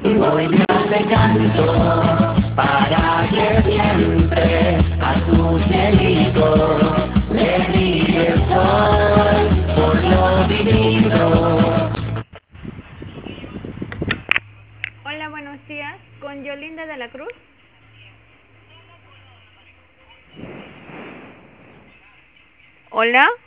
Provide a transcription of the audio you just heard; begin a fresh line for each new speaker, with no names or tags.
Hoy Dios te canto para que siempre a tu cielito le brille el sol por lo vivido.
Hola, buenos días. Con Yolinda de la Cruz. Hola.